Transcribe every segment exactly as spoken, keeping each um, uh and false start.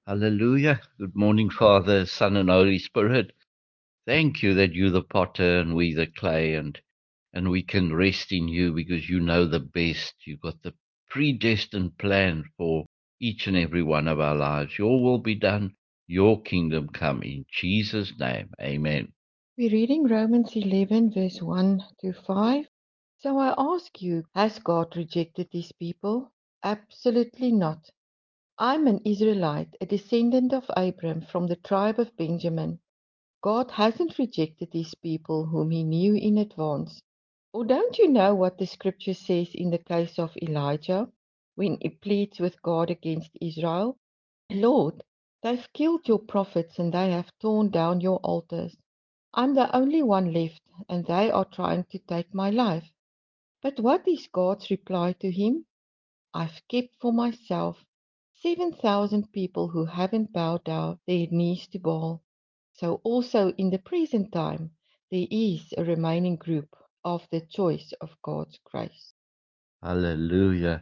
Hallelujah. Good morning, Father, Son, and Holy Spirit. Thank you that you're the potter and we the clay, and and we can rest in you because you know the best. You've got the predestined plan for each and every one of our lives. Your will be done, your kingdom come in Jesus' name. Amen. We're reading Romans eleven, verse one to five. So I ask you, has God rejected these people? Absolutely not. I'm an Israelite, a descendant of Abraham from the tribe of Benjamin. God hasn't rejected these people whom he knew in advance. Or don't you know what the scripture says in the case of Elijah when he pleads with God against Israel? Lord, they've killed your prophets and they have torn down your altars. I'm the only one left, and they are trying to take my life. But what is God's reply to him? I've kept for myself seven thousand people who haven't bowed down their knees to Baal. So also in the present time, there is a remaining group of the choice of God's grace. Hallelujah.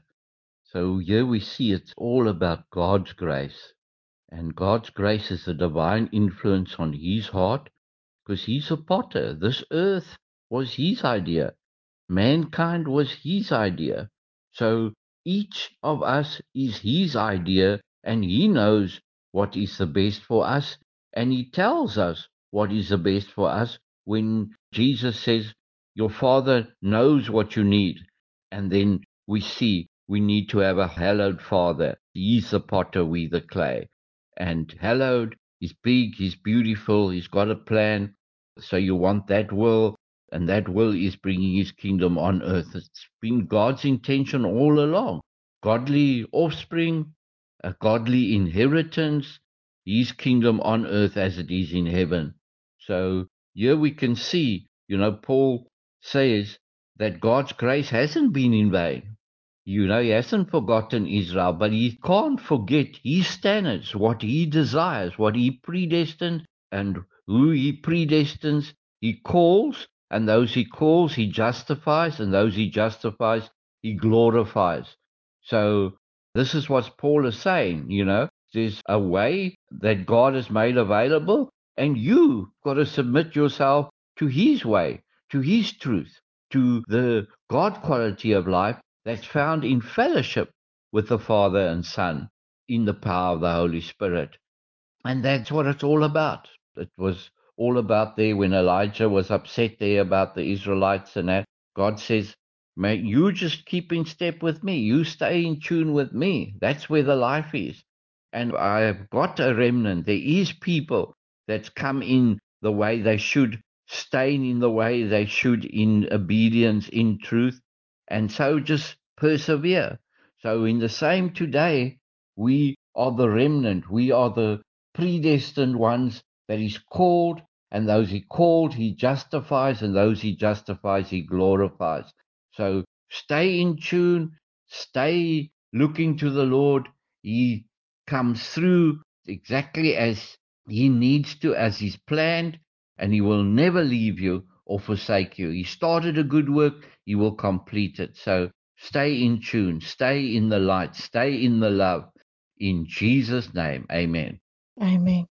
So here we see it's all about God's grace. And God's grace is the divine influence on his heart because he's a potter. This earth was his idea. Mankind was his idea. So each of us is his idea, and he knows what is the best for us, and he tells us what is the best for us when Jesus says, your Father knows what you need. And then we see we need to have a hallowed Father. He's the potter, we the clay. And hallowed, he's big, he's beautiful, he's got a plan. So you want that will, and that will is bringing his kingdom on earth. It's been God's intention all along. Godly offspring, a godly inheritance, his kingdom on earth as it is in heaven. So here we can see, you know, Paul says that God's grace hasn't been in vain. You know, he hasn't forgotten Israel, but he can't forget his standards, what he desires, what he predestined, and who he predestines. He calls, and those he calls, he justifies, and those he justifies, he glorifies. So this is what Paul is saying, you know. There's a way that God has made available, and you got to submit yourself to his way, to his truth, to the God quality of life that's found in fellowship with the Father and Son in the power of the Holy Spirit. And that's what it's all about. It was all about there when Elijah was upset there about the Israelites and that. God says, "May you just keep in step with me. You stay in tune with me. That's where the life is." And I have got a remnant. There is people that's come in the way they should, staying in the way they should, in obedience, in truth. And so just persevere. So in the same today, we are the remnant. We are the predestined ones that he's called, and those he called, he justifies, and those he justifies, he glorifies. So stay in tune, stay looking to the Lord. He comes through exactly as he needs to, as he's planned, and he will never leave you or forsake you. He started a good work, he will complete it. So stay in tune, stay in the light, stay in the love. In Jesus' name, amen. Amen.